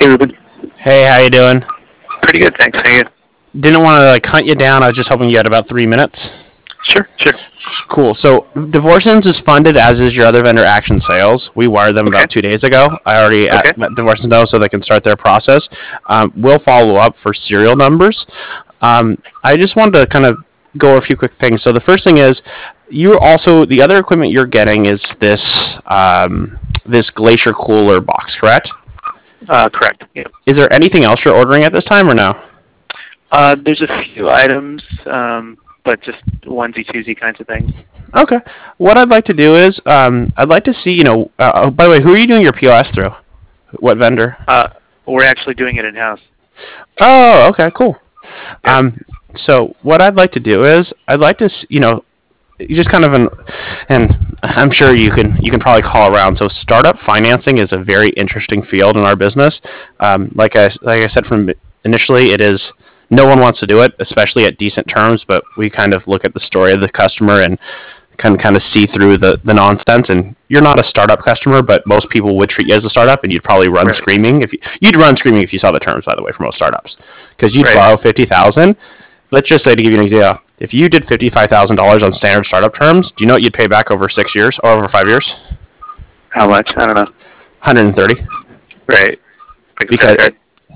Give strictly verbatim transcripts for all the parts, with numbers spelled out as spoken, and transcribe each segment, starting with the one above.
Ruben. Hey, how you doing? Pretty good, thanks. How are you? Didn't want to like hunt you down. I was just hoping you had about three minutes. Sure, sure. Cool. So Divorcens is funded, as is your other vendor, Action Sales. We wired them Okay. about two days ago. I already Okay. at, let Divorcens know so they can start their process. Um, we'll follow up for serial numbers. Um, I just wanted to kind of go over a few quick things. So the first thing is, you also the other equipment you're getting is this um, this Glacier cooler box, correct? Uh, correct. Yeah. Is there anything else you're ordering at this time or no? Uh, there's a few items, um, but just onesie twosie kinds of things. Okay. What I'd like to do is, um, I'd like to see, you know, uh, oh, by the way, who are you doing your P O S through? What vendor? Uh, we're actually doing it in house. Oh, okay, cool. Yeah. Um, so what I'd like to do is, I'd like to, s- you know, you just kind of an, and I'm sure you can you can probably call around. So startup financing is a very interesting field in our business. Um, like I like I said from initially, it is no one wants to do it, especially at decent terms. But we kind of look at the story of the customer and can kind of see through the, the nonsense. And you're not a startup customer, but most people would treat you as a startup, and you'd probably run Right. screaming if you, you'd run screaming if you saw the terms. By the way, for most startups, because you'd Right. borrow fifty thousand. Let's just say, to give you an idea, if you did fifty-five thousand dollars on standard startup terms, do you know what you'd pay back over six years or over five years? How much? I don't know. one hundred thirty. Right. Because Right.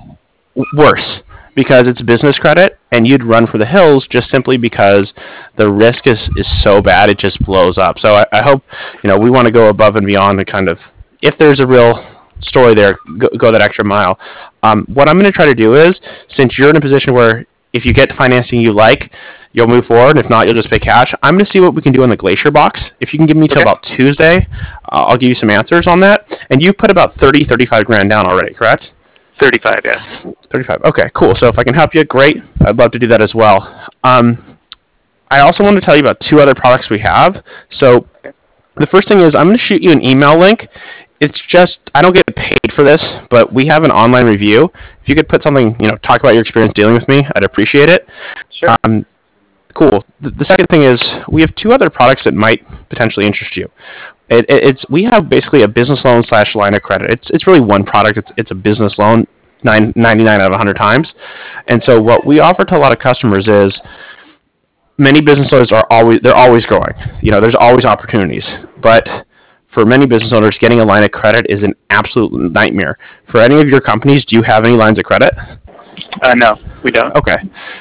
worse, because it's business credit, and you'd run for the hills just simply because the risk is, is so bad it just blows up. So I, I hope, you know, we want to go above and beyond and kind of, if there's a real story there, go, go that extra mile. Um, what I'm going to try to do is, since you're in a position where if you get financing you like, you'll move forward. If not, you'll just pay cash. I'm going to see what we can do on the Glacier box. If you can give me till Okay. about Tuesday, uh, I'll give you some answers on that. And you put about thirty, thirty-five grand down already, correct? thirty-five, yes. thirty-five. Okay, cool. So if I can help you, great. I'd love to do that as well. Um, I also want to tell you about two other products we have. So the first thing is I'm going to shoot you an email link. It's just, I don't get paid for this, but we have an online review. If you could put something, you know, talk about your experience dealing with me, I'd appreciate it. Sure. Um, cool. The, the second thing is we have two other products that might potentially interest you. It, it, it's we have basically a business loan slash line of credit. It's it's really one product. It's it's a business loan, nine, ninety-nine out of one hundred times. And so what we offer to a lot of customers is many business owners are always they're always growing. You know, there's always opportunities, but for many business owners, getting a line of credit is an absolute nightmare. For any of your companies, do you have any lines of credit? Uh, no, we don't. Okay.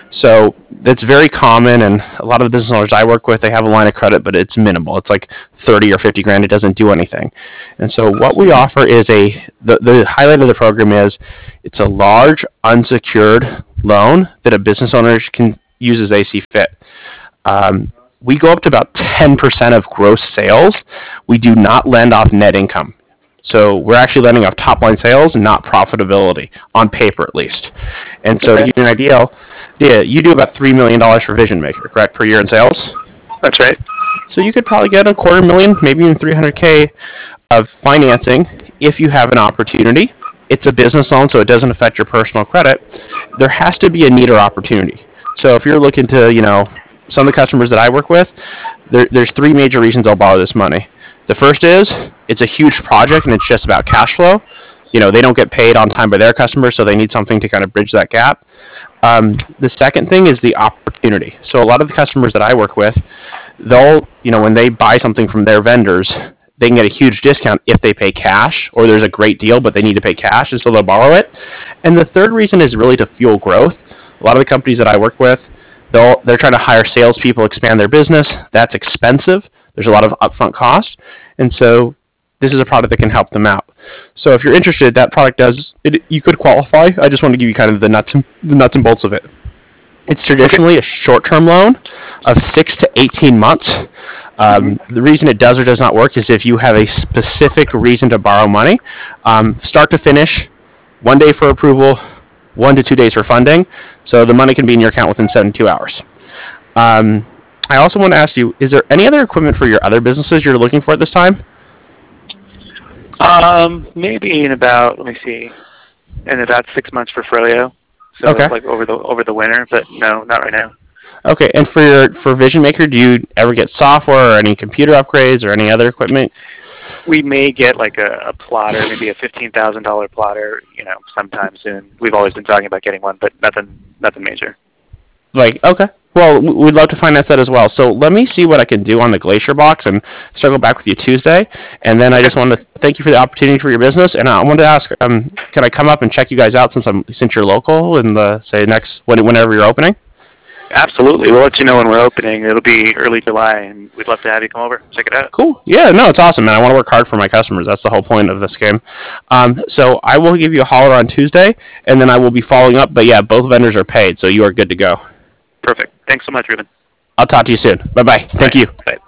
So that's very common, and a lot of the business owners I work with, they have a line of credit, but it's minimal. It's like thirty or fifty grand. It doesn't do anything. And so what we offer is a, the, the highlight of the program is it's a large unsecured loan that a business owner can use as they see fit. Um, we go up to about ten percent of gross sales. We do not lend off net income. So we're actually lending off top line sales, not profitability, on paper at least. And so to Okay. give you an idea, yeah, you do about three million dollars for Vision Maker, correct, per year in sales? That's right. So you could probably get a quarter million, maybe even three hundred K of financing if you have an opportunity. It's a business loan, so it doesn't affect your personal credit. There has to be a need or opportunity. So if you're looking to, you know, some of the customers that I work with, there, there's three major reasons they'll borrow this money. The first is it's a huge project and it's just about cash flow. You know, they don't get paid on time by their customers, so they need something to kind of bridge that gap. Um, the second thing is the opportunity. So a lot of the customers that I work with, they'll, you know, when they buy something from their vendors, they can get a huge discount if they pay cash, or there's a great deal, but they need to pay cash, and so they'll borrow it. And the third reason is really to fuel growth. A lot of the companies that I work with, they'll, they're trying to hire salespeople, expand their business. That's expensive. There's a lot of upfront cost. And so this is a product that can help them out. So if you're interested, that product does, it, you could qualify. I just want to give you kind of the nuts and, the nuts and bolts of it. It's traditionally a short-term loan of six to eighteen months. Um, the reason it does or does not work is if you have a specific reason to borrow money, um, start to finish, one day for approval, one to two days for funding. So the money can be in your account within seventy-two hours. Um, I also want to ask you, is there any other equipment for your other businesses you're looking for at this time? Um, maybe in about, let me see, in about six months for Froyo. So Okay. like over the over the winter, but no, not right now. Okay, and for your for Vision Maker, do you ever get software or any computer upgrades or any other equipment? we may get like a, a plotter, maybe a fifteen thousand dollar plotter, you know, sometime soon. We've always been talking about getting one, but nothing, nothing major. Like, okay. Well, w- we'd love to finance that as well. So let me see what I can do on the Glacier box and circle back with you Tuesday. And then I just want to thank you for the opportunity for your business. And I wanted to ask, um, can I come up and check you guys out since I'm since you're local in the say next when, whenever you're opening? Absolutely. We'll let you know when we're opening. It'll be early July, and we'd love to have you come over. Check it out. Cool. Yeah, no, it's awesome, man. I want to work hard for my customers. That's the whole point of this game. Um, so I will give you a holler on Tuesday, and then I will be following up. But yeah, both vendors are paid, so you are good to go. Perfect. Thanks so much, Ruben. I'll talk to you soon. Bye-bye. Thank Bye. you. Bye.